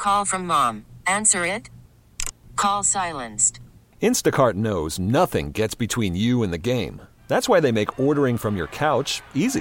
Call from mom. Answer it. Call silenced. Instacart knows nothing gets between you and the game. That's why they make ordering from your couch easy.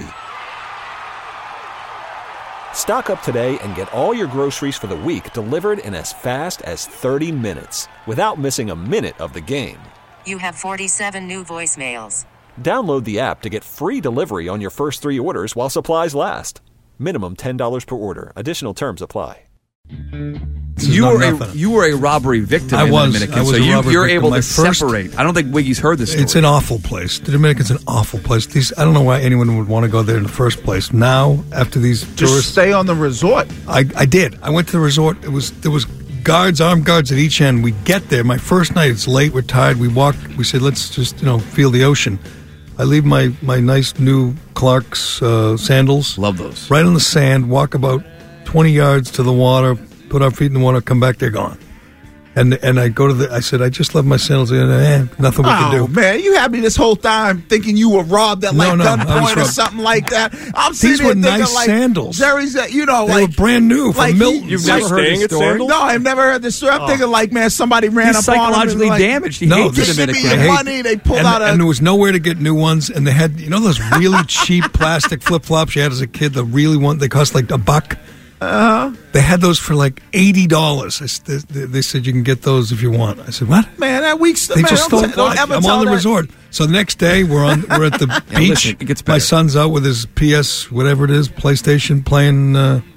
Stock up today and get all your groceries for the week delivered in as fast as 30 minutes without missing a minute of the game. You have 47 new voicemails. Download the app to get free delivery on your first 3 orders while supplies last. Minimum $10 per order. Additional terms apply. You were a robbery victim in the Dominican, so you're able to separate. I don't think Wiggy's heard this story. It's an awful place. The Dominican's an awful place. I don't know why anyone would want to go there in the first place. Now, after these tourists... stay on the resort. I did. I went to the resort. There was guards, armed guards at each end. We get there. My first night, it's late, we're tired. We walked. We said, let's just, feel the ocean. I leave my nice new Clark's sandals. Love those. Right on the sand, walk about 20 yards to the water, put our feet in the water, come back, they're gone. And I go to I said, I just left my sandals in, nothing we can do. Oh, man, you had me this whole time thinking you were robbed at gunpoint or something like that. I'm These were thinking nice like, sandals. Jerry's, they were brand new from Milton. You've never heard this story? No, I've never heard this story. I'm thinking man, somebody ran He's up psychologically on him. damaged. He hates the Dominican. Money, they pulled out and there was nowhere to get new ones, and they had, those really cheap plastic flip-flops you had as a kid, the really one, they cost like $1. They had those for like $80. They said you can get those if you want. I said, what? Man, that week's they just stole. I'm on the resort. So the next day we're at the beach. Listen, it gets better. My son's out with his PS whatever it is PlayStation playing.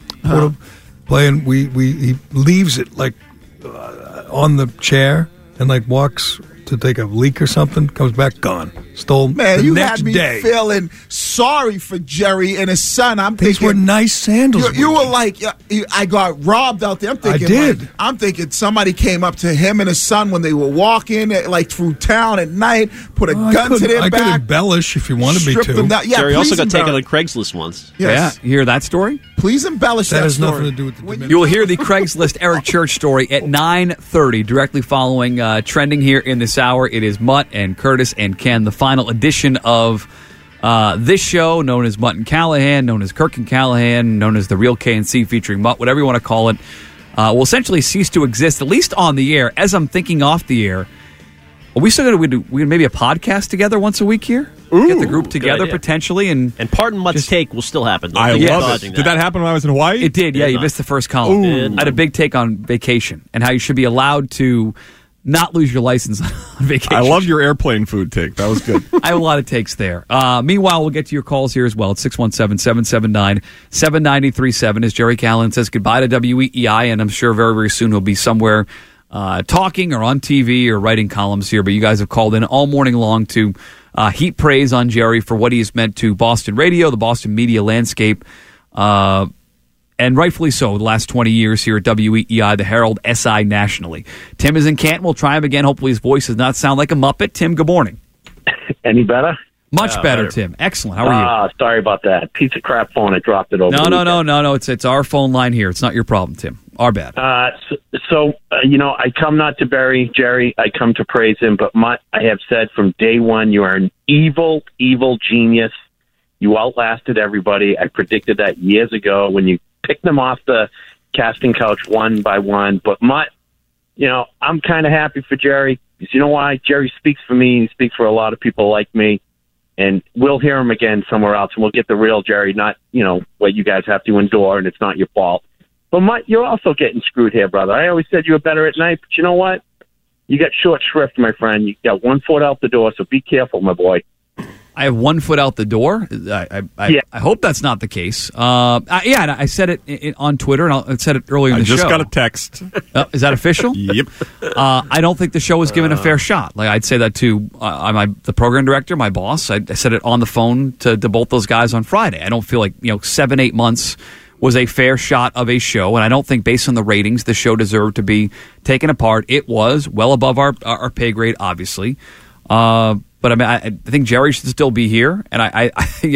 He leaves it like on the chair and like walks to take a leak or something, comes back gone. Stole Man, the you next had me day. feeling sorry for Jerry and his son. These were nice sandals. You were like, I got robbed out there. I'm thinking, I did. I'm thinking somebody came up to him and his son when they were walking like through town at night, put a gun to their back. I could embellish if you wanted me to. Yeah, Jerry also got taken on Craigslist once. Yes. Yeah, you hear that story? Please embellish that has story. nothing to do with the Dominican. You will hear the Craigslist Eric Church story at 9:30, directly following trending here in this hour. It is Mutt and Curtis and Ken, the final edition of this show, known as Mutt and Callahan, known as Kirk and Callahan, known as The Real KNC featuring Mutt, whatever you want to call it, will essentially cease to exist, at least on the air. As I'm thinking off the air, are we still going to do maybe a podcast together once a week here? Get the group together potentially. And Pardon Mutt's take will still happen. I love it. Did that happen when I was in Hawaii? It did, yeah. You missed the first column. I had a big take on vacation and how you should be allowed to not lose your license on vacation. I love your airplane food take. That was good. I have a lot of takes there. Meanwhile, we'll get to your calls here as well. It's 617-779-7937 as Jerry Callahan says goodbye to WEEI, and I'm sure very, very soon he'll be somewhere talking or on TV or writing columns here. But you guys have called in all morning long to heap praise on Jerry for what he has meant to Boston radio, the Boston media landscape, and rightfully so, the last 20 years here at WEEI, the Herald, SI nationally. Tim is in Canton. We'll try him again. Hopefully his voice does not sound like a Muppet. Tim, good morning. Any better? Much better, Tim. Excellent. How are you? Sorry about that. Piece of crap phone. I dropped it over. No. It's our phone line here. It's not your problem, Tim. Our bad. I come not to bury Jerry. I come to praise him. But I have said from day one, you are an evil, evil genius. You outlasted everybody. I predicted that years ago when you picked them off the casting couch one by one. But I'm kind of happy for Jerry. Because you know why? Jerry speaks for me. He speaks for a lot of people like me. And we'll hear him again somewhere else, and we'll get the real Jerry, not, what you guys have to endure, and it's not your fault. But you're also getting screwed here, brother. I always said you were better at night, but you know what? You got short shrift, my friend. You got 1 foot out the door, so be careful, my boy. I have 1 foot out the door. I hope that's not the case. And I said it on Twitter, and I said it earlier in the show. I just got a text. Is that official? Yep. I don't think the show was given a fair shot. Like I'd say that to the program director, my boss. I said it on the phone to both those guys on Friday. I don't feel like 7-8 months was a fair shot of a show, and I don't think based on the ratings the show deserved to be taken apart. It was well above our pay grade, obviously. But I think Jerry should still be here, and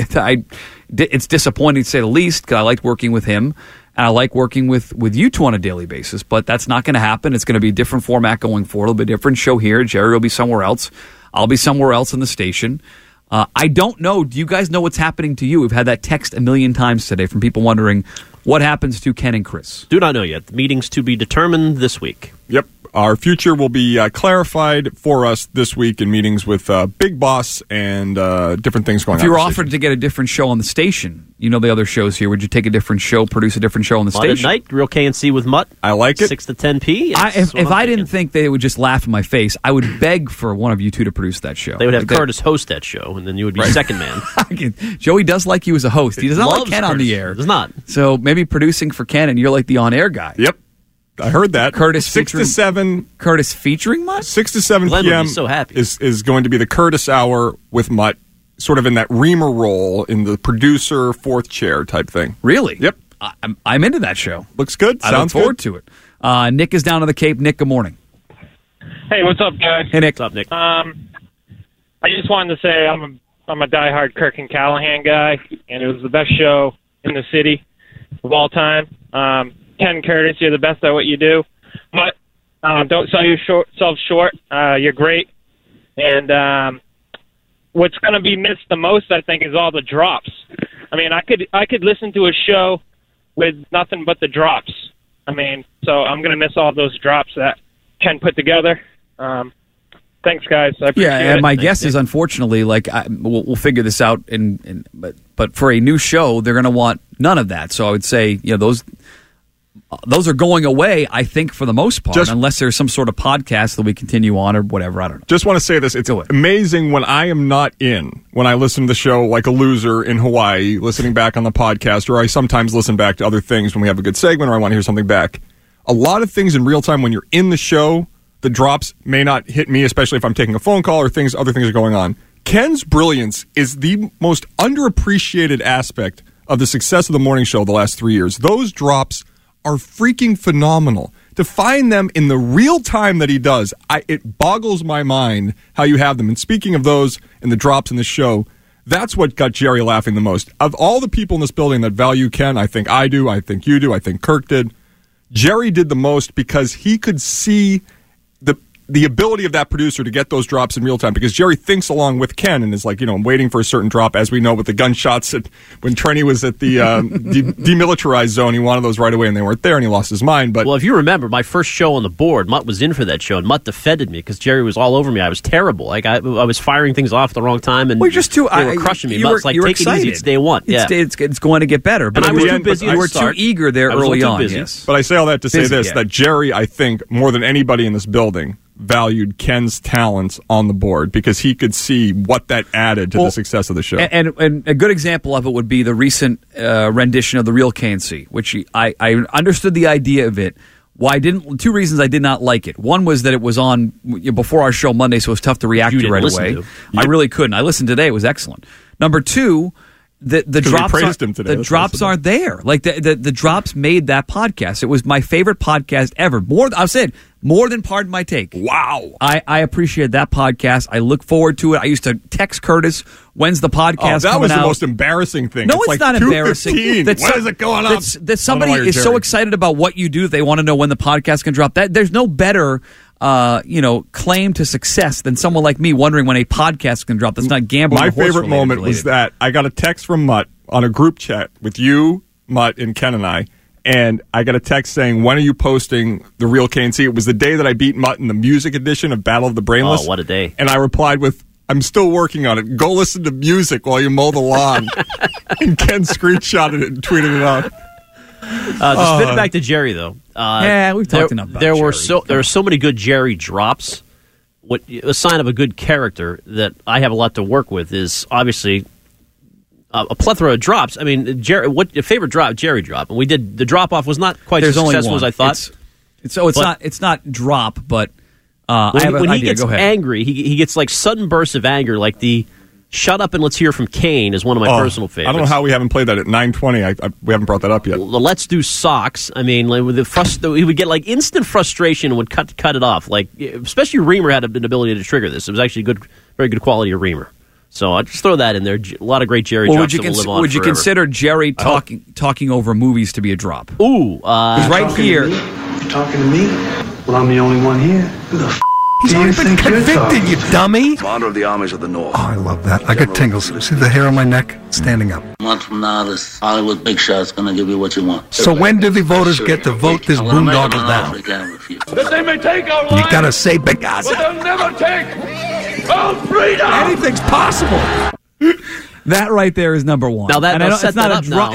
it's disappointing to say the least because I liked working with him, and I like working with you two on a daily basis. But that's not going to happen. It's going to be a different format going forward. It'll be a different show here. Jerry will be somewhere else. I'll be somewhere else in the station. I don't know. Do you guys know what's happening to you? We've had that text a million times today from people wondering What happens to Ken and Chris? Do not know yet. The meeting's to be determined this week. Yep. Our future will be clarified for us this week in meetings with Big Boss and different things going on. If you were offered to get a different show on the station, you know the other shows here, would you take a different show, produce a different show on the Mutt station? at night, Real KNC with Mutt. I like it. 6 to 10 p. If I didn't think they would just laugh in my face, I would beg for one of you two to produce that show. They would have Curtis host that show, and then you would be second man. Joey does like you as a host. He does not like Ken on the air. Does not. So maybe producing for Ken, and you're like the on-air guy. Yep. I heard that. Curtis 6 to 7. Curtis featuring Mutt? 6 to 7 Glenn p.m. would be so happy. is going to be the Curtis hour with Mutt, sort of in that Reamer role in the producer fourth chair type thing. Really? Yep. I'm into that show. Looks good. I look Sounds forward good. to it. Nick is down to the Cape. Nick, good morning. Hey, what's up, guys? Hey, Nick. What's up, Nick? I just wanted to say I'm a diehard Kirk and Callahan guy, and it was the best show in the city of all time. Ken Curtis, you're the best at what you do, but don't sell yourself short. You're great, and what's going to be missed the most, I think, is all the drops. I mean, I could listen to a show with nothing but the drops. I mean, so I'm going to miss all those drops that Ken put together. Thanks, guys. I appreciate it. And my guess is, unfortunately, we'll figure this out. But for a new show, they're going to want none of that. So I would say, those are going away, I think, for the most part, unless there's some sort of podcast that we continue on or whatever. I don't know. Just want to say this. It's amazing when I am not when I listen to the show like a loser in Hawaii, listening back on the podcast, or I sometimes listen back to other things when we have a good segment or I want to hear something back. A lot of things in real time when you're in the show, the drops may not hit me, especially if I'm taking a phone call or other things are going on. Ken's brilliance is the most underappreciated aspect of the success of the morning show the last 3 years. Those drops are freaking phenomenal. To find them in the real time that he does, it boggles my mind how you have them. And speaking of those and the drops in the show, that's what got Jerry laughing the most. Of all the people in this building that value Ken, I think I do, I think you do, I think Kirk did, Jerry did the most because he could see the ability of that producer to get those drops in real time, because Jerry thinks along with Ken and is like, waiting for a certain drop, as we know with the gunshots when Trenny was at the demilitarized zone. He wanted those right away and they weren't there and he lost his mind. But well, if you remember, my first show on the board, Mutt was in for that show, and Mutt defended me because Jerry was all over me. I was terrible. Like I was firing things off at the wrong time, and they were crushing me. Mutt's like, take excited. It easy, it's day one. It's going to get better. But I was too busy. You were too eager there early on. Yes. But I say all that to say this, that Jerry, I think, more than anybody in this building, valued Ken's talents on the board because he could see what that added to the success of the show. And a good example of it would be the recent rendition of The Real KNC, which I understood the idea of it. Two reasons I did not like it. One was that it was on before our show Monday, so it was tough to react to right away. I really couldn't. I listened today. It was excellent. Number two, the drops aren't there. Like the drops made that podcast. It was my favorite podcast ever. I've said more than Pardon My Take. Wow. I appreciate that podcast. I look forward to it. I used to text Curtis, when's the podcast coming out? That was the most embarrassing thing. No, it's not embarrassing. When is it going up? That somebody is so excited about what you do, they want to know when the podcast can drop. There's no better claim to success than someone like me wondering when a podcast can drop. That's not gambling. My favorite moment was that I got a text from Mutt on a group chat with you, Mutt, and Ken and I. And I got a text saying, when are you posting The Real KNC? It was the day that I beat Mutt in the music edition of Battle of the Brainless. Oh, what a day. And I replied with, I'm still working on it. Go listen to music while you mow the lawn. And Ken screenshotted it and tweeted it out. To spin it back to Jerry, though. We've talked enough about there Jerry. There are so many good Jerry drops. A sign of a good character that I have a lot to work with is obviously a plethora of drops. I mean, Jerry, what your favorite drop? Jerry drop, and we did the drop off was not quite as successful as I thought. It's not drop, but when he gets angry, he gets like sudden bursts of anger, like the "Shut Up and Let's Hear from Kane" is one of my personal favorites. I don't know how we haven't played that at 9:20. We haven't brought that up yet. The "Let's Do Socks." I mean, like, with he would get like instant frustration and would cut it off. Like, especially Reamer had an ability to trigger this. It was actually very good quality of Reamer. So I just throw that in there. A lot of great Jerry drops that will live on Would you forever. consider Jerry talking over movies to be a drop? Ooh, he's right here. You talking to me? Well, I'm the only one here. Who the He's already been convicted, you dummy. Commander of the armies of the North. Oh, I love that. I got tingles. See the hair on my neck standing up. A month from now, this Hollywood big shot's going to give you what you want. So when do the voters get to vote this boondoggle down? That they may take our You gotta say Benghazi. but they'll never take our freedom. Anything's possible. That right there is number one. Now that- And I now don't- set it's not that a up drop. now.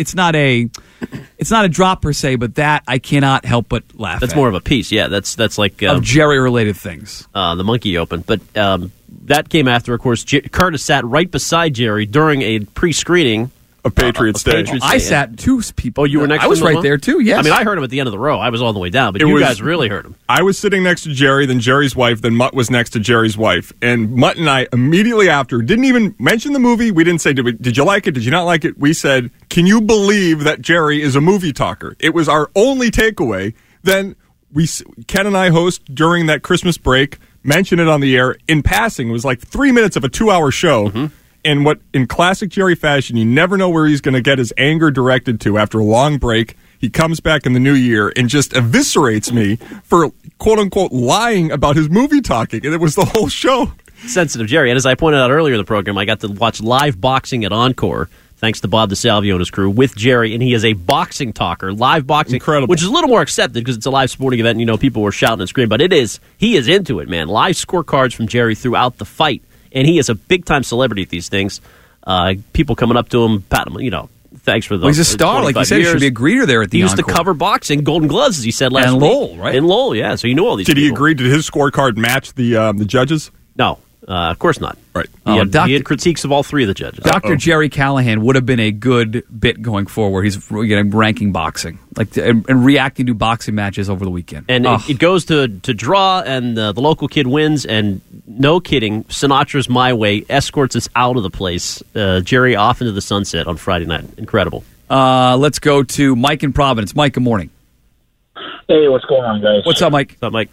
It's not a drop per se, but that I cannot help but laugh. That's at. more of a piece. Yeah, that's like of Jerry related things. The Monkey Open. But that came after, of course, Curtis sat right beside Jerry during a pre-screening of Patriots Day. I sat two people. Oh, you were next I to was him as right well? there too, yes. I mean, I heard him at the end of the row. I was on the way down, but It you was- guys really heard him. I was sitting next to Jerry, then Jerry's wife, then Mutt was next to Jerry's wife. And Mutt and I immediately after didn't even mention the movie. We didn't say, did you like it? Did you not like it? We said, can you believe that Jerry is a movie talker? It was our only takeaway. Then Ken and I host during that Christmas break, mentioned it on the air in passing. It was like 3 minutes of a 2-hour show. Mm-hmm. And what, in classic Jerry fashion, you never know where he's going to get his anger directed to after a long break. He comes back in the new year and just eviscerates me for, quote-unquote, lying about his movie talking. And it was the whole show. Sensitive Jerry. And as I pointed out earlier in the program, I got to watch live boxing at Encore, thanks to Bob DeSalvio and his crew, with Jerry. And he is a boxing talker, live boxing. Incredible. Which is a little more accepted because it's a live sporting event and, you know, people were shouting and screaming. But he is into it, man. Live scorecards from Jerry throughout the fight. And he is a big-time celebrity at these things. People coming up to him, pat him, you know, thanks for the. Well, he's a star, like you said. He should be a greeter there at the He used to Encore. cover boxing, Golden Gloves, as he said last And week. Lowell, right? And Lowell, yeah. So you know all these Did he people. agree? Did his scorecard match the judges? No, of course not. Right. He, had, Doc- he had critiques of all three of the judges. Dr. Jerry Callahan would have been a good bit going forward. He's ranking boxing, and reacting to boxing matches over the weekend. And it goes to draw, and the local kid wins, and no kidding, Sinatra's My Way escorts us out of the place. Jerry off into the sunset on Friday night. Incredible. Let's go to Mike in Providence. Mike, good morning. Hey, what's going on, guys? What's up, Mike? What's up, Mike?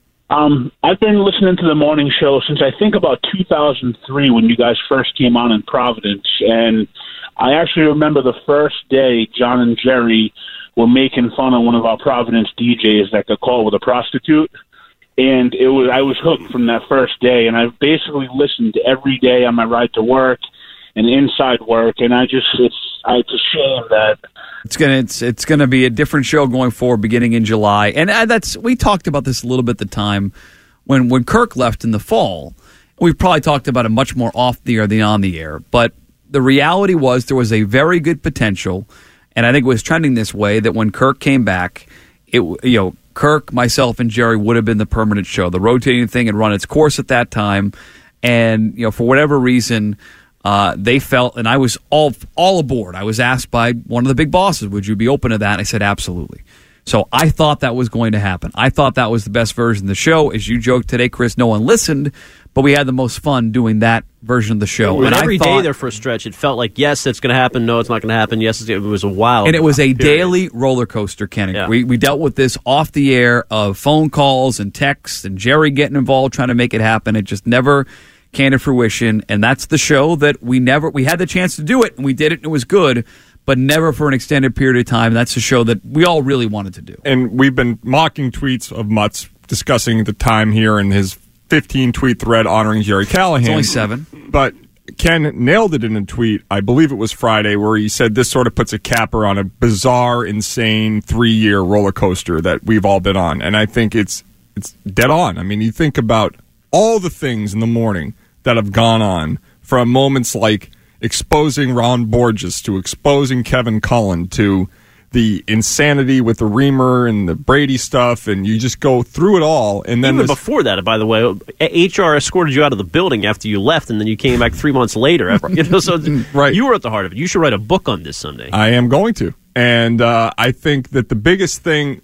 I've been listening to the morning show since I think about 2003 when you guys first came on in Providence, and I actually remember the first day John and Jerry were making fun of one of our Providence DJs that got caught with a prostitute, and I was hooked from that first day, and I've basically listened every day on my ride to work and inside work, and it's a shame that It's gonna be a different show going forward, beginning in July, and we talked about this a little bit at the time when Kirk left in the fall. We probably talked about it much more off the air than on the air, but the reality was there was a very good potential, and I think it was trending this way that when Kirk came back, Kirk, myself, and Jerry would have been the permanent show. The rotating thing had run its course at that time, and for whatever reason. They felt, and I was all aboard. I was asked by one of the big bosses, would you be open to that? I said, absolutely. So I thought that was going to happen. I thought that was the best version of the show. As you joked today, Chris, no one listened, but we had the most fun doing that version of the show. And every day there for a stretch, it felt like, yes, it's going to happen. No, it's not going to happen. Yes, it was a wild. And it was a period. daily roller coaster, Kenny. Yeah. We dealt with this off the air of phone calls and texts and Jerry getting involved trying to make it happen. It just never came to fruition, and that's the show that we had the chance to do it, and we did it, and it was good, but never for an extended period of time. That's the show that we all really wanted to do. And we've been mocking tweets of Mutt's discussing the time here in his 15-tweet thread honoring Jerry Callahan. It's only 7. But Ken nailed it in a tweet, I believe it was Friday, where he said this sort of puts a capper on a bizarre, insane 3-year roller coaster that we've all been on. And I think it's dead on. I mean, you think about all the things in the morning that have gone on, from moments like exposing Ron Borges to exposing Kevin Cullen to the insanity with the Reamer and the Brady stuff, and you just go through it all. And then even before that, by the way, HR escorted you out of the building after you left, and then you came back 3 months later. So right. You were at the heart of it. You should write a book on this someday. I am going to. And I think that the biggest thing,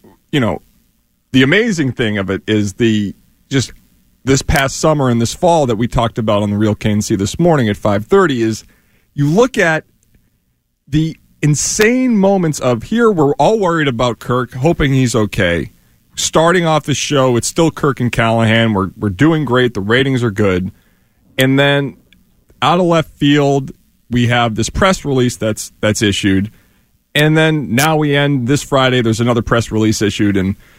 the amazing thing of it is this past summer and this fall that we talked about on the Real KNC this morning at 5:30 is you look at the insane moments of here we're all worried about Kirk, hoping he's okay. Starting off the show, it's still Kirk and Callahan. We're doing great. The ratings are good. And then out of left field, we have this press release that's issued. And then now we end this Friday, there's another press release issued, and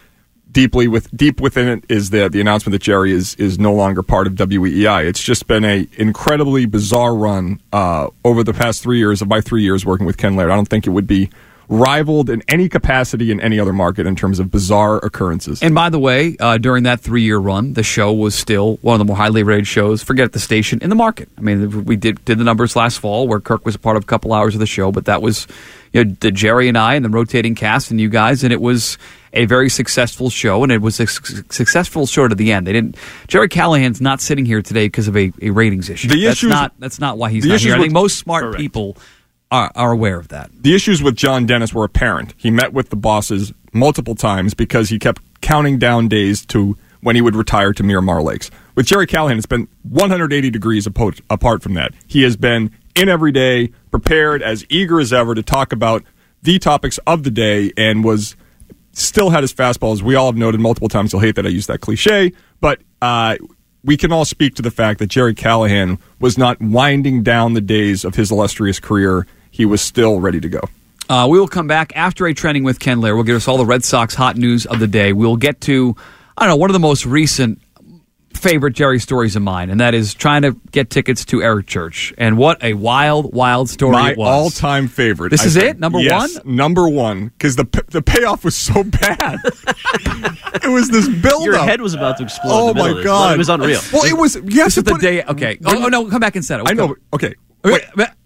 deep within it is the announcement that Jerry is no longer part of WEEI. It's just been a incredibly bizarre run over the past 3 years of my 3 years working with Ken Laird. I don't think it would be rivaled in any capacity in any other market in terms of bizarre occurrences. And by the way, during that 3-year run, the show was still one of the more highly rated shows, forget the station, in the market. I mean, we did the numbers last fall where Kirk was a part of a couple hours of the show, but that was the Jerry and I and the rotating cast and you guys, and it was a very successful show, and it was a successful show to the end. Jerry Callahan's not sitting here today because of a ratings issue. That's not why he's not here. I think most smart people are aware of that. The issues with John Dennis were apparent. He met with the bosses multiple times because he kept counting down days to when he would retire to Miramar Lakes. With Jerry Callahan, it's been 180 degrees apart from that. He has been in every day, prepared, as eager as ever to talk about the topics of the day, and still had his fastball, as we all have noted multiple times. You'll hate that I use that cliche, but we can all speak to the fact that Jerry Callahan was not winding down the days of his illustrious career. He was still ready to go. We will come back after a trending with Ken Laird. We'll give us all the Red Sox hot news of the day. We'll get to, one of the most recent favorite Jerry stories of mine, and that is trying to get tickets to Eric Church. And what a wild, wild story it was. My all-time favorite. This is it? Number one? Number one, because the payoff was so bad. It was this build-up. Your head was about to explode. Oh, in the middle my of God. It was unreal. Well, it was... This is the day... Okay. Oh, no, come back and set it. I know. Okay. Wait.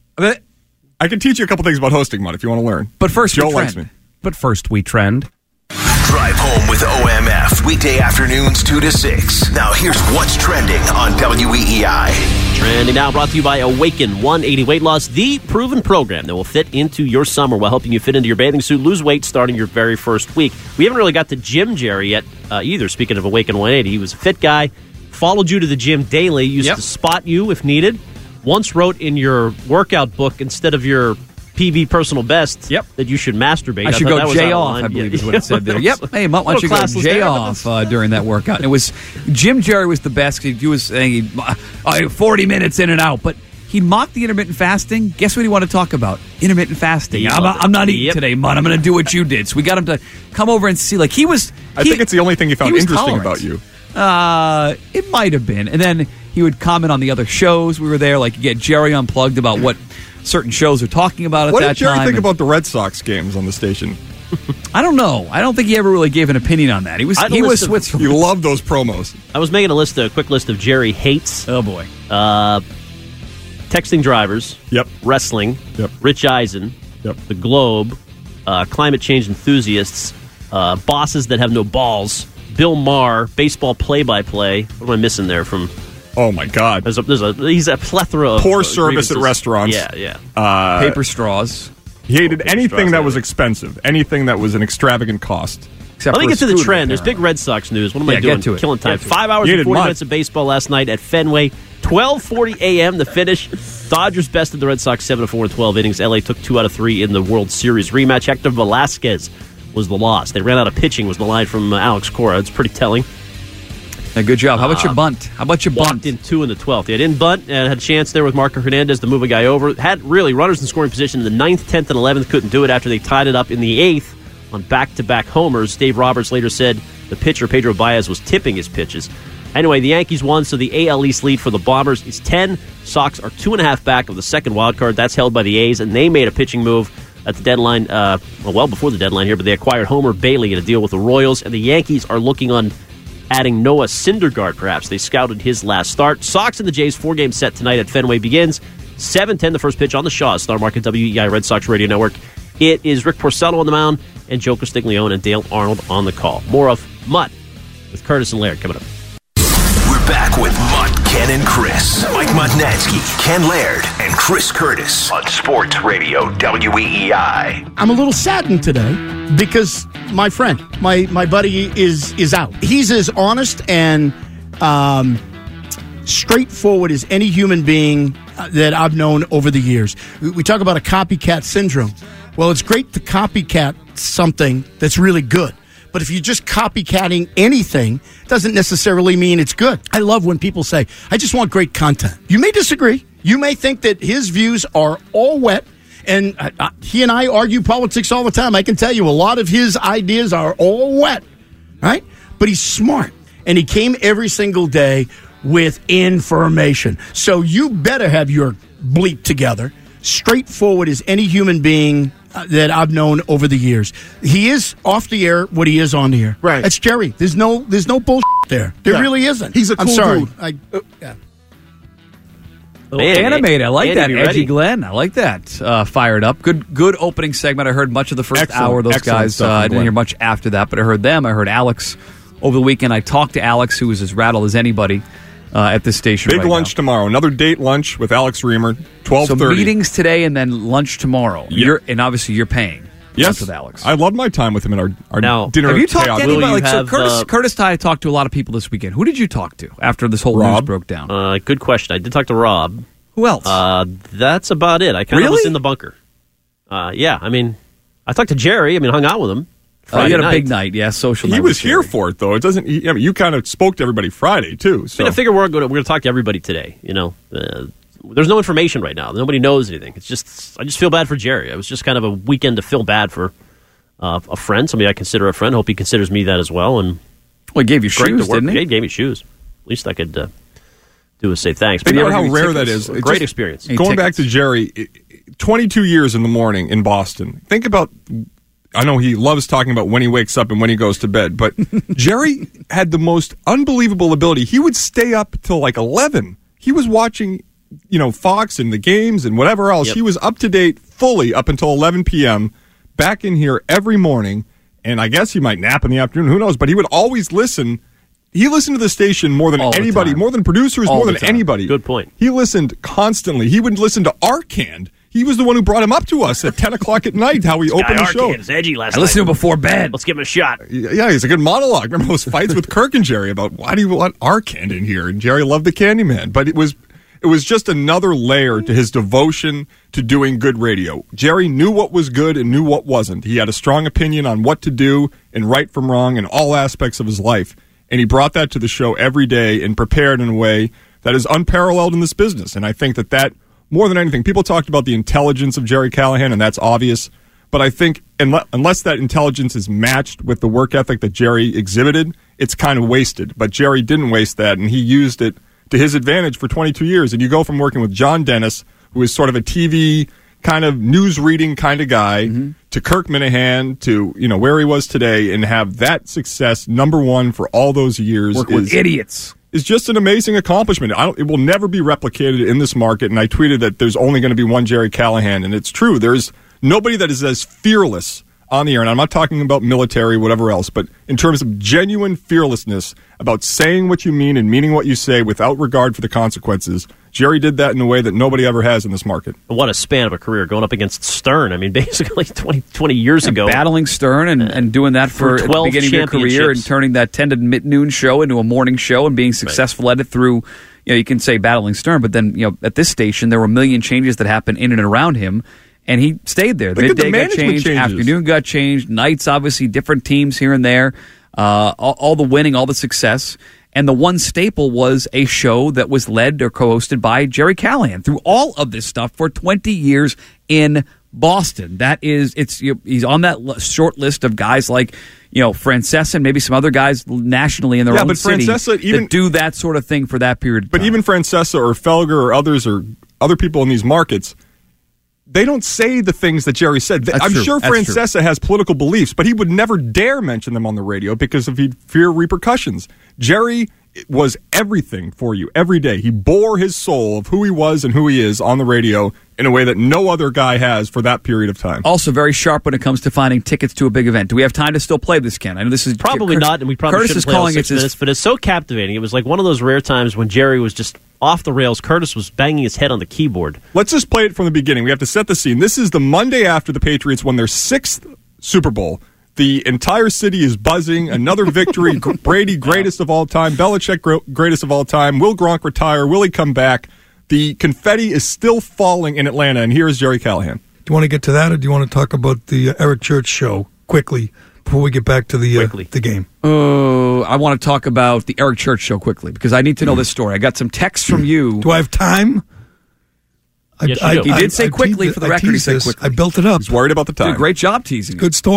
I can teach you a couple things about hosting, Mud, if you want to learn. But first, Joe likes me. But first, we trend. Drive home with OMF, weekday afternoons 2 to 6. Now here's what's trending on WEEI. Trending now, brought to you by Awaken 180 Weight Loss, the proven program that will fit into your summer while helping you fit into your bathing suit, lose weight starting your very first week. We haven't really got to Gym Jerry yet either, speaking of Awaken 180. He was a fit guy, followed you to the gym daily, used to spot you if needed, once wrote in your workout book instead of your PB personal best that you should masturbate. I should go J off, I believe is what it said there. Yep. Hey, why don't you go J off during that workout? And it was Jim Jerry was the best. He was saying 40 minutes in and out, but he mocked the intermittent fasting. Guess what he wanted to talk about? Intermittent fasting. I'm not eating today, Mud. I'm going to do what you did. So we got him to come over and see. Like I think it's the only thing he found interesting about you. It might have been. And then he would comment on the other shows. We were there. Like, you get Jerry Unplugged about what certain shows are talking about at that time. What did Jerry think about the Red Sox games on the station? I don't know. I don't think he ever really gave an opinion on that. He was Switzerland. You love those promos. I was making a quick list of Jerry hates. Oh, boy. Texting drivers. Yep. Wrestling. Yep. Rich Eisen. Yep. The Globe. Climate change enthusiasts. Bosses that have no balls. Bill Maher. Baseball play-by-play. What am I missing there from... Oh, my God. He's a plethora of... Poor service at restaurants. Yeah. Paper straws. He hated anything that was expensive, anything that was an extravagant cost. Let me get to the trend. There's big Red Sox news. What am I doing? Killing time. 5 hours and 40 minutes of baseball last night at Fenway. 12:40 a.m. the finish. Dodgers bested the Red Sox 7-4 in 12 innings. LA took 2 out of 3 in the World Series rematch. Hector Velasquez was the loss. They ran out of pitching was the line from Alex Cora. It's pretty telling. Good job. How about your bunt? Walked in 2 in the 12th. Yeah, didn't bunt and had a chance there with Marco Hernandez to move a guy over. Had really runners in scoring position in the 9th, 10th, and 11th. Couldn't do it after they tied it up in the 8th on back-to-back homers. Dave Roberts later said the pitcher, Pedro Baez, was tipping his pitches. Anyway, the Yankees won, so the AL East lead for the Bombers is 10. Sox are 2.5 back of the second wild card. That's held by the A's, and they made a pitching move at the deadline, well before the deadline here, but they acquired Homer Bailey in a deal with the Royals, and the Yankees are looking on adding Noah Syndergaard, perhaps. They scouted his last start. Sox and the Jays 4-game set tonight at Fenway begins. 7:10 the first pitch on the Shaw, Star Market WEEI Red Sox Radio Network. It is Rick Porcello on the mound and Joe Castiglione and Dale Arnold on the call. More of Mutt with Curtis and Laird coming up. We're back with Mutt, Ken, and Chris. Mike Mutnansky, Ken Laird, and Chris Curtis on Sports Radio WEEI. I'm a little saddened today because my friend, my buddy is out. He's as honest and straightforward as any human being that I've known over the years. We talk about a copycat syndrome. Well, it's great to copycat something that's really good. But if you're just copycatting anything, doesn't necessarily mean it's good. I love when people say, I just want great content. You may disagree. You may think that his views are all wet. And he and I argue politics all the time. I can tell you a lot of his ideas are all wet. Right? but he's smart. And he came every single day with information. So you better have your bleep together. Straightforward as any human being that I've known over the years. He is off the air what he is on the air. Right. That's Jerry. There's no bullshit there. There really isn't. He's a cool I'm sorry. dude. Animated. I like Andy, that. be Edgy ready. Glenn. I like that. Fired up. Good opening segment. I heard much of the first Excellent, hour of those excellent guys. stuff from I didn't Glenn. hear much after that, but I heard them. I heard Alex over the weekend. I talked to Alex, who was as rattled as anybody at this station. Big right lunch tomorrow. Another date lunch with Alex Reamer. now. 12:30. So meetings today and then lunch tomorrow. Yep. And obviously you're paying. Yes, Lunch with Alex. I loved my time with him at our Now, dinner. Have you talked to chaos. anybody? Will you Like, so have, Curtis and I talked to a lot of people this weekend. Who did you talk to after this whole news Rob. broke down? Good question. I did talk to Rob. Who else? That's about it. I kind of Really? was in the bunker. Yeah, I mean, I talked to Jerry. I mean, hung out with him. Friday you had a night. big night, yeah, social night. He with was here Jerry. for it, though. It doesn't. I mean, you kind of spoke to everybody Friday too. I So mean, I figure we're going to talk to everybody today. You know, there's no information right now. Nobody knows anything. It's just I just feel bad for Jerry. It was just kind of a weekend to feel bad for a friend, somebody I consider a friend. Hope he considers me that as well. And Well, he gave you great shoes, to work. didn't he? He gave me shoes. At least I could do is say thanks. Think But about never how give me rare that tickets. is. It's Great just- experience. Going back to Jerry, 22 years in the morning in Boston. Think about. I know he loves talking about when he wakes up and when he goes to bed, but Jerry had the most unbelievable ability. He would stay up till like 11. He was watching, Fox and the games and whatever else. Yep. He was up to date fully up until 11 p.m. Back in here every morning, and I guess he might nap in the afternoon. Who knows? But he would always listen. He listened to the station more than All the anybody, time. more than producers, All more the than time. anybody. Good point. He listened constantly. He would listen to Arcand. He was the one who brought him up to us at 10 o'clock at night, how we opened the show. It's edgy last I listened to him before bed. Let's give him a shot. Yeah, he's a good monologue. Remember those fights with Kirk and Jerry about why do you want Arcand in here? And Jerry loved the Candyman. But it was just another layer to his devotion to doing good radio. Jerry knew what was good and knew what wasn't. He had a strong opinion on what to do and right from wrong in all aspects of his life. And he brought that to the show every day and prepared in a way that is unparalleled in this business. And I think that more than anything, people talked about the intelligence of Jerry Callahan, and that's obvious. But I think unless that intelligence is matched with the work ethic that Jerry exhibited, it's kind of wasted. But Jerry didn't waste that, and he used it to his advantage for 22 years. And you go from working with John Dennis, who is sort of a TV kind of news reading kind of guy, to Kirk Minahan, to where he was today, and have that success #1 for all those years. Work with idiots. Is just an amazing accomplishment. It will never be replicated in this market. And I tweeted that there's only going to be one Jerry Callahan, and it's true. There's nobody that is as fearless on the air, and I'm not talking about military, whatever else, but in terms of genuine fearlessness about saying what you mean and meaning what you say without regard for the consequences. Jerry did that in a way that nobody ever has in this market. What a span of a career going up against Stern. I mean, basically 20 years ago. Battling Stern and doing that for at the 12 beginning of your career and championships. turning that 10 to noon show into a morning show and being successful at it through, you can say battling Stern, but then, at this station, there were a million changes that happened in and around him. And he stayed there. Look at the Midday got management changed, changes. afternoon got changed, nights, obviously, different teams here and there, all the winning, all the success. And the one staple was a show that was led or co-hosted by Jerry Callahan through all of this stuff for 20 years in Boston. He's on that short list of guys like, Francesa and maybe some other guys nationally in their own city that do that sort of thing for that period of time. But even Francesa or Felger or others or other people in these markets, they don't say the things that Jerry said. I'm sure Francesa has political beliefs, but he would never dare mention them on the radio because he'd fear repercussions. Jerry was everything for you every day. He bore his soul of who he was and who he is on the radio in a way that no other guy has for that period of time. Also very sharp when it comes to finding tickets to a big event. Do we have time to still play this, Ken? I know this is Probably not, and we probably Curtis shouldn't is play all calling 6 it minutes, but it's so captivating. It was like one of those rare times when Jerry was just off the rails. Curtis was banging his head on the keyboard. Let's just play it from the beginning. We have to set the scene. This is the Monday after the Patriots won their 6th Super Bowl. The entire city is buzzing. Another victory. Brady, greatest of all time. Belichick, greatest of all time. Will Gronk retire? Will he come back? The confetti is still falling in Atlanta, and here's Jerry Callahan. Do you want to get to that, or do you want to talk about the Eric Church show quickly before we get back to the game? I want to talk about the Eric Church show quickly because I need to know this story. I got some texts from you. Do I have time? Yes, you do. He did say quickly for the record. He said quickly. I built it up. He's worried about the time. Did a great job teasing. Good story.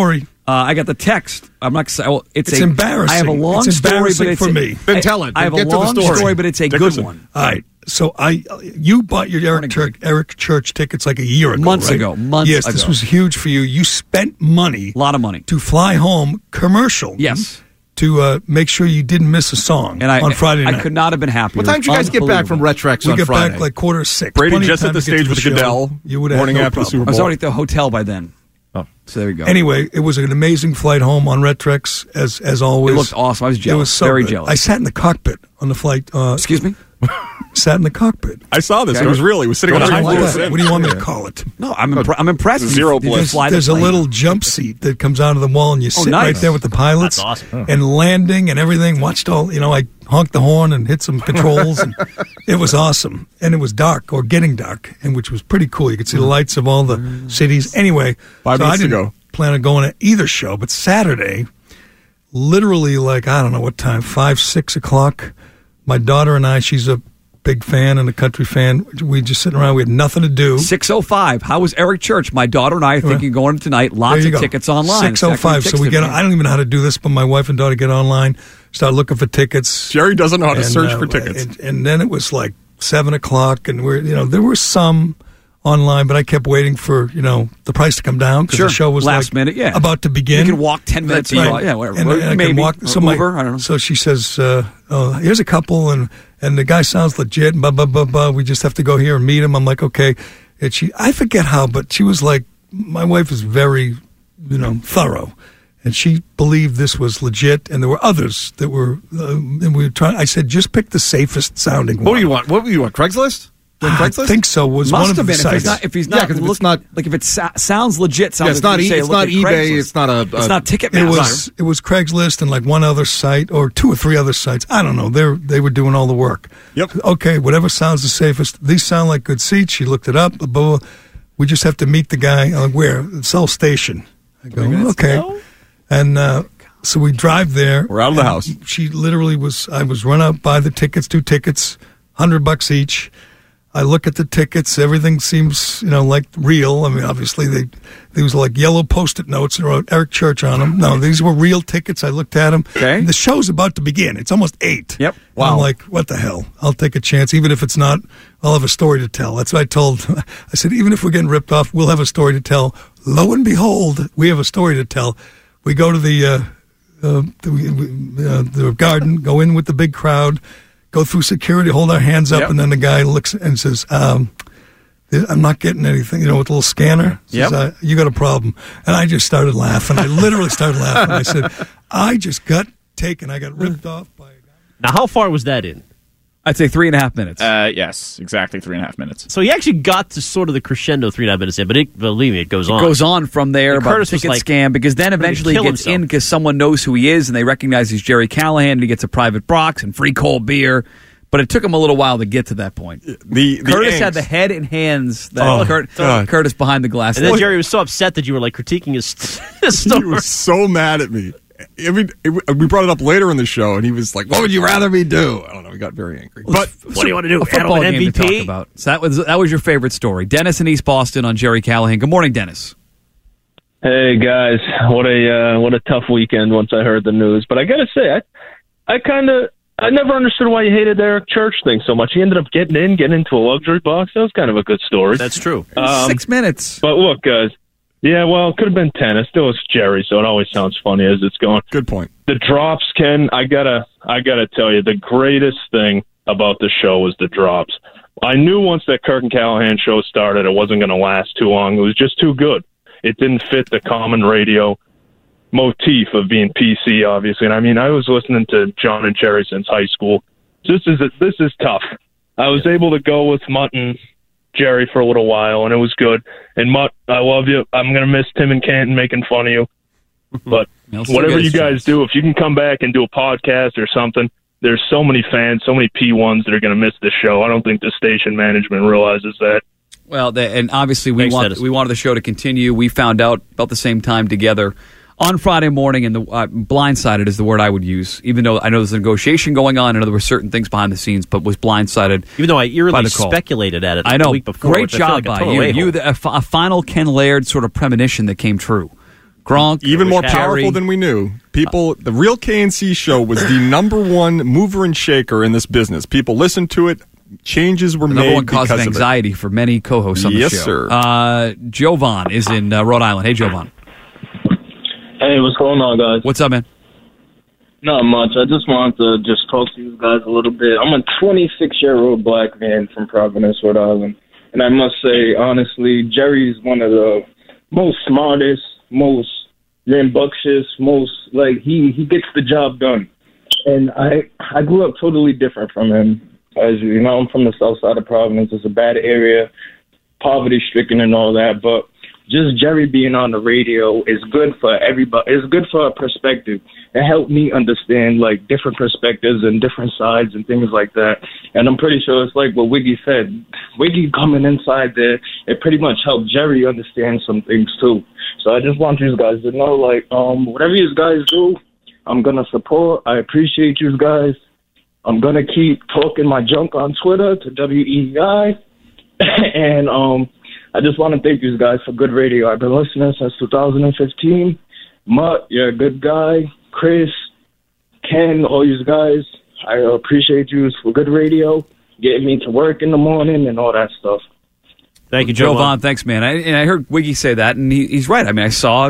I got the text. I'm not. Well, it's embarrassing. I have a long it's story, but for me. Then tell it. I have a Get to the long story, but it's a good one. All right. So you bought your Eric Church tickets like a year ago, months right? ago. Yes, this was huge for you. You spent money, a lot of money, to fly home commercial. Yes. To make sure you didn't miss a song on Friday night. I could not have been happier. What time did you guys get back from Retrex on Friday? We got back like 5:45. Brady Plenty just of at the time to get stage to with the Goodell. You would have morning had no after the problem. Super Bowl. I was already at the hotel by then. Oh. So there you go. Anyway, it was an amazing flight home on Retrex, as always. It looked awesome. I was jealous. It was so very good. jealous. I sat in the cockpit on the flight. Excuse me? Sat in the cockpit. I saw this. Okay. It was real. He was sitting on a high floor. What do you want me to call it? No, I'm impressed. Zero Did you bliss. fly the There's a plane? little jump seat that comes out of the wall, and you sit right nice. there with the pilots. That's awesome. And landing and everything. Watched all. I honked the horn and hit some controls, and it was awesome. And it was dark or getting dark, and which was pretty cool. You could see the lights of all the cities. Anyway, 5 minutes I didn't to go. plan on going to either show, but Saturday, literally like I don't know what time, 5, 6 o'clock. My daughter and I. She's a big fan and a country fan. We just sitting around. We had nothing to do. 6:05. How was Eric Church? My daughter and I are thinking going tonight. Lots There you of go. tickets online. 6:05. So we get. I don't even know how to do this, but my wife and daughter get online, start looking for tickets. Jerry doesn't know how to search for tickets. And then it was like 7 o'clock, and there were some online, but I kept waiting for the price to come down because Sure. the show was Last minute, yeah. about to begin. You can walk 10 minutes. Right. Whatever. And I Maybe. can walk. So Uber, I don't know. So she says, "Here's a couple, and the guy sounds legit. And blah blah blah blah. We just have to go here and meet him." I'm like, "Okay." And I forget how, but she was like, "My wife is very, thorough." And she believed this was legit, and there were others that were. And we were trying. I said, "Just pick the safest sounding one." What do you want? Craigslist? I think so. Was Must one of have the been sites. if he's not because it's not like if it sounds legit. Sounds it's like not. It's not eBay. It's not It's not Ticketmaster. It was Craigslist and like one other site or 2 or 3 other sites. I don't know. They were doing all the work. Yep. Okay, whatever sounds the safest. These sound like good seats. She looked it up. Blah, blah, blah. We just have to meet the guy. Where? Seoul Station. I go, okay. And so we drive there. We're out of the house. She literally was. I was run out, buy the tickets, 2 tickets, $100 each. I look at the tickets. Everything seems, like real. I mean, obviously these was like yellow Post-it notes and wrote Eric Church on them. No, these were real tickets. I looked at them. Okay. The show's about to begin. It's almost 8. Yep. Wow. I'm like, what the hell? I'll take a chance. Even if it's not, I'll have a story to tell. That's what I told. I said, even if we're getting ripped off, we'll have a story to tell. Lo and behold, we have a story to tell. We go to the garden, go in with the big crowd, go through security, hold our hands up, and then the guy looks and says, I'm not getting anything, with a little scanner. Says, you got a problem. And I just started laughing. I literally started laughing. I said, I just got taken. I got ripped off by a guy. Now, how far was that in? I'd say 3.5 minutes. Yes, exactly 3.5 minutes. So he actually got to sort of the crescendo 3.5 minutes in, but believe me, it goes on. It goes on from there And about Curtis was ticket like, scam because then eventually he kill gets himself. in because someone knows who he is and they recognize he's Jerry Callahan and he gets a private box and free cold beer. But it took him a little while to get to that point. The Curtis angst. had the head and hands that Curtis behind the glass. And then Jerry was so upset that you were like critiquing his story. He was so mad at me. I mean, we brought it up later in the show, and he was like, "What would you rather me do?" I don't know. He got very angry. But what do you want to do? A football Add on game to talk MVP? about. So that was your favorite story. Dennis in East Boston on Jerry Callahan. Good morning, Dennis. Hey guys, what a tough weekend once I heard the news. But I gotta say, I never understood why you hated the Eric Church thing so much. He ended up getting into a luxury box. That was kind of a good story. That's true. 6 minutes. But look, guys. Yeah, well, it could have been 10. It still was Jerry, so it always sounds funny as it's going. Good point. The drops, Ken, I gotta tell you, the greatest thing about the show was the drops. I knew once that Kirk and Callahan show started, it wasn't going to last too long. It was just too good. It didn't fit the common radio motif of being PC, obviously. And I mean, I was listening to John and Jerry since high school. This is tough. I was able to go with Mutt and Jerry for a little while, and it was good. And Mutt, I love you. I'm going to miss Tim and Canton making fun of you. But whatever you guys do, if you can come back and do a podcast or something, there's so many fans, so many P1s that are going to miss the show. I don't think the station management realizes that. Well, and obviously we wanted the show to continue. We found out about the same time together on Friday morning, and the blindsided is the word I would use, even though I know there's a negotiation going on and there were certain things behind the scenes, but was blindsided. Even though I by eerily the call. speculated at it I know. the week before. Great which I feel job like a by total you. a-hole. A final Ken Laird sort of premonition that came true. Gronk, even more Jerry. powerful than we knew. The real KNC show was the number one mover and shaker in this business. People listened to it. Changes were the made number one cause because of anxiety for many co-hosts on the show. Yes, sir. Jovan is in Rhode Island. Hey, Jovan. Hey, what's going on, guys? What's up, man? Not much. I just wanted to just talk to you guys a little bit. I'm a 26-year-old black man from Providence, Rhode Island. And I must say, honestly, Jerry's one of the most smartest, most rambunctious, most, he gets the job done. And I grew up totally different from him. As you know, I'm from the south side of Providence. It's a bad area, poverty-stricken and all that. But just Jerry being on the radio is good for everybody. It's good for a perspective. It helped me understand, different perspectives and different sides and things like that. And I'm pretty sure it's like what Wiggy said. Wiggy coming inside there, it pretty much helped Jerry understand some things, too. So I just want you guys to know, whatever you guys do, I'm going to support. I appreciate you guys. I'm going to keep talking my junk on Twitter to WEEI. And I just want to thank you guys for good radio. I've been listening since 2015. Mutt, you're a good guy. Chris, Ken, all you guys, I appreciate you for good radio, getting me to work in the morning and all that stuff. Thank you, Jovan. Thanks, man. I heard Wiggy say that, and he's right. I mean, I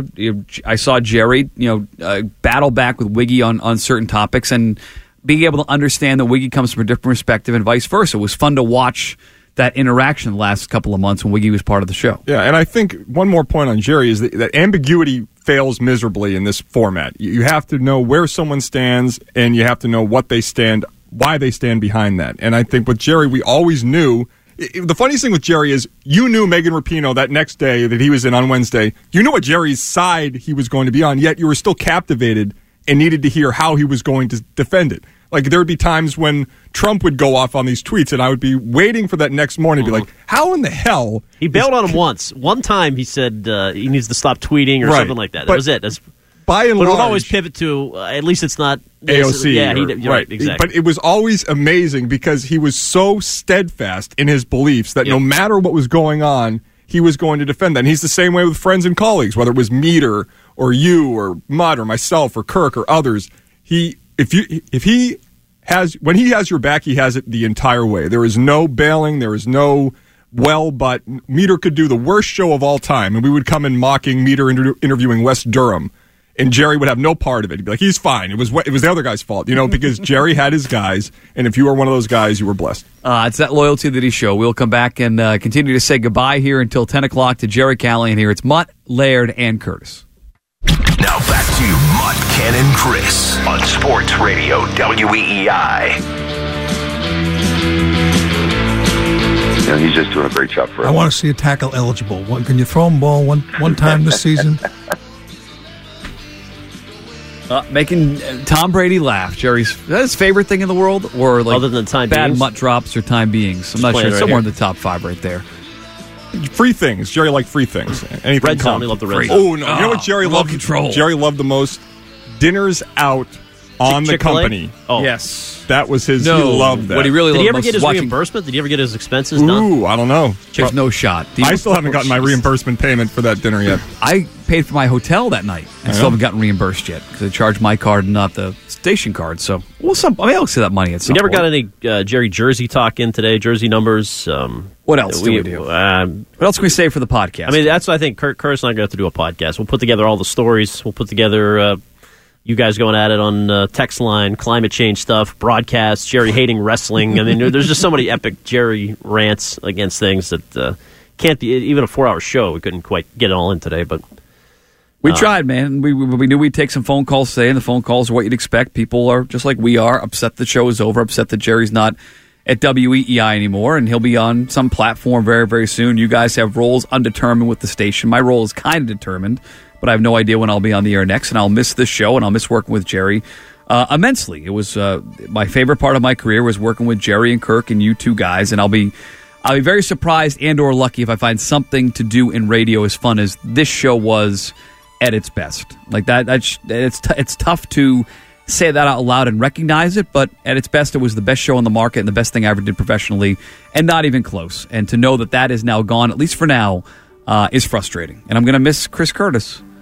saw Jerry, battle back with Wiggy on certain topics, and being able to understand that Wiggy comes from a different perspective and vice versa. It was fun to watch that interaction the last couple of months when Wiggy was part of the show. Yeah, and I think one more point on Jerry is that ambiguity fails miserably in this format. You have to know where someone stands, and you have to know what they stand, why they stand behind that. And I think with Jerry, we always knew. The funniest thing with Jerry is you knew Megan Rapinoe that next day that he was in on Wednesday. You knew what Jerry's side he was going to be on, yet you were still captivated and needed to hear how he was going to defend it. There would be times when Trump would go off on these tweets, and I would be waiting for that next morning to be like, how in the hell? He bailed on him once. One time he said he needs to stop tweeting or something like that. That was it. By and large, it would always pivot to, at least it's not AOC. Yeah, right, exactly. But it was always amazing because he was so steadfast in his beliefs that no matter what was going on, he was going to defend that. And he's the same way with friends and colleagues, whether it was Meter or you or Mudd or myself or Kirk or others. When he has your back, he has it the entire way. There is no bailing. There is no, but Meter could do the worst show of all time, and we would come in mocking Meter interviewing West Durham, and Jerry would have no part of it. He'd be like, he's fine. It was the other guy's fault, because Jerry had his guys, and if you were one of those guys, you were blessed. It's that loyalty that he showed. We'll come back and continue to say goodbye here until 10 o'clock to Jerry Callahan here. It's Mutt, Laird, and Curtis. Now back to Mutt, Ken, and Chris on Sports Radio WEEI. He's just doing a great job for us. I want to see a tackle eligible. Can you throw him ball one time this season? Making Tom Brady laugh. Jerry's is that his favorite thing in the world, or other than time bad beings? Mutt drops or time beings. I'm not sure. Right somewhere in the top 5 right there. Free things. Jerry liked free things. Anything Red Zone. He loved the Red Zone. Oh, no. You know what Jerry loved? Control. Jerry loved the most? Dinners out on the company. Oh. Yes. That was his. No. He loved that. What he really Did loved he ever most get his watching reimbursement? Did he ever get his expenses done? Ooh, I don't know. There's no shot. I still haven't gotten my reimbursement payment for that dinner yet. I paid for my hotel that night and still haven't gotten reimbursed yet because they charged my card and not the station card. So, I'll see that money at some We never point. got any Jerry jersey talk in today, jersey numbers. What else do we do? What else can we say for the podcast? I mean, that's what I think Curtis and I are going to have to do a podcast. We'll put together all the stories. We'll put together you guys going at it on text line, climate change stuff, broadcasts, Jerry hating wrestling. I mean, there's just so many epic Jerry rants against things that can't be, even a 4-hour show, we couldn't quite get it all in today, but we tried, man. We knew we'd take some phone calls today, and the phone calls are what you'd expect. People are, just like we are, upset the show is over, upset that Jerry's not at WEEI anymore, and he'll be on some platform very, very soon. You guys have roles undetermined with the station. My role is kind of determined, but I have no idea when I'll be on the air next, and I'll miss this show, and I'll miss working with Jerry immensely. It was my favorite part of my career was working with Jerry and Kirk and you two guys, and I'll be very surprised and or lucky if I find something to do in radio as fun as this show was at its best. Like that, it's tough to say that out loud and recognize it, but at its best, it was the best show on the market and the best thing I ever did professionally, and not even close. And to know that is now gone, at least for now, is frustrating. And I'm going to miss Chris Curtis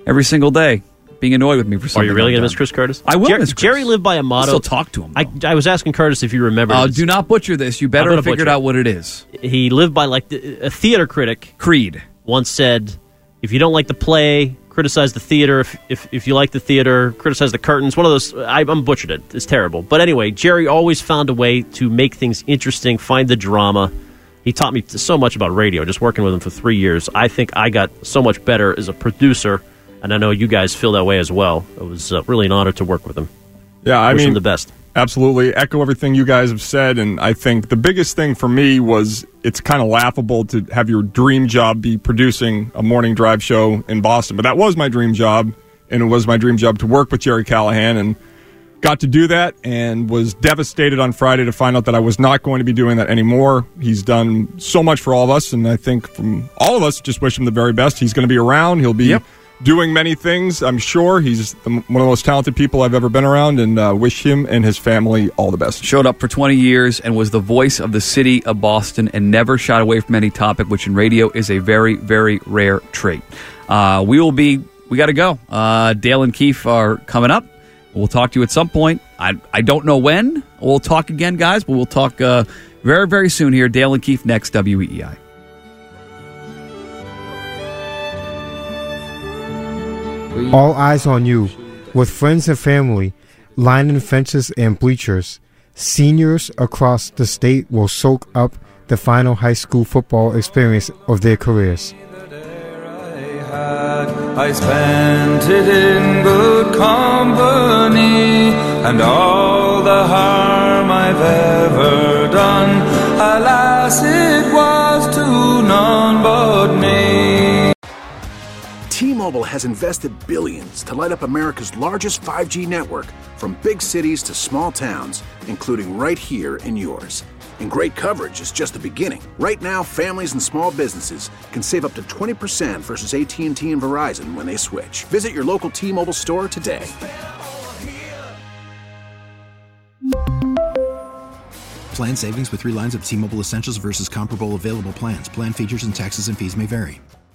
every single day, being annoyed with me for something. Are you really I've going to miss done. Chris Curtis? I will miss Chris. Jerry lived by a motto. I'll still talk to him. I was asking Curtis if you remember. Do not butcher this. You better have figured out what it is. He lived by a theater critic. Creed Once said, if you don't like the play, criticize the theater. If you like the theater, criticize the curtains. One of those. I'm butchered it. It's terrible. But anyway, Jerry always found a way to make things interesting, find the drama. He taught me so much about radio, just working with him for 3 years. I think I got so much better as a producer, and I know you guys feel that way as well. It was really an honor to work with him. Yeah, I Wish mean, him the best. Absolutely. Echo everything you guys have said, and I think the biggest thing for me was it's kind of laughable to have your dream job be producing a morning drive show in Boston. But that was my dream job, and it was my dream job to work with Jerry Callahan, and got to do that and was devastated on Friday to find out that I was not going to be doing that anymore. He's done so much for all of us, and I think from all of us, just wish him the very best. He's going to be around. He'll be doing many things, I'm sure. He's one of the most talented people I've ever been around, and wish him and his family all the best. Showed up for 20 years and was the voice of the city of Boston and never shied away from any topic, which in radio is a very, very rare trait. We got to go. Dale and Keefe are coming up. We'll talk to you at some point. I don't know when. We'll talk again, guys, but we'll talk very, very soon here. Dale and Keefe next, WEEI. All eyes on you. With friends and family lining fences and bleachers, seniors across the state will soak up the final high school football experience of their careers. I spent it in good company, and all the harm I've ever done, alas, it was to none but me. T-Mobile has invested billions to light up America's largest 5G network, from big cities to small towns, including right here in yours. And great coverage is just the beginning. Right now, families and small businesses can save up to 20% versus AT&T and Verizon when they switch. Visit your local T-Mobile store today. Plan savings with 3 lines of T-Mobile Essentials versus comparable available plans. Plan features and taxes and fees may vary.